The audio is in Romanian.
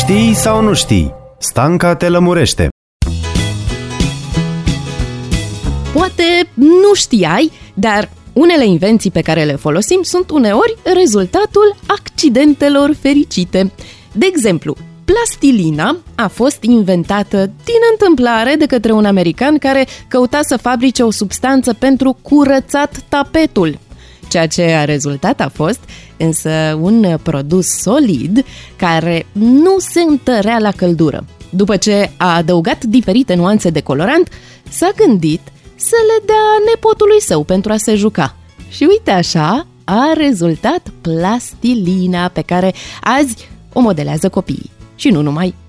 Știi sau nu știi? Stanca te lămurește. Poate nu știai, dar unele invenții pe care le folosim sunt uneori rezultatul accidentelor fericite. De exemplu, plastilina a fost inventată din întâmplare de către un american care căuta să fabrice o substanță pentru curățat tapetul. Ceea ce a rezultat a fost însă un produs solid care nu se întărea la căldură. După ce a adăugat diferite nuanțe de colorant, s-a gândit să le dea nepotului său pentru a se juca. Și uite așa a rezultat plastilina pe care azi o modelează copiii. Și nu numai.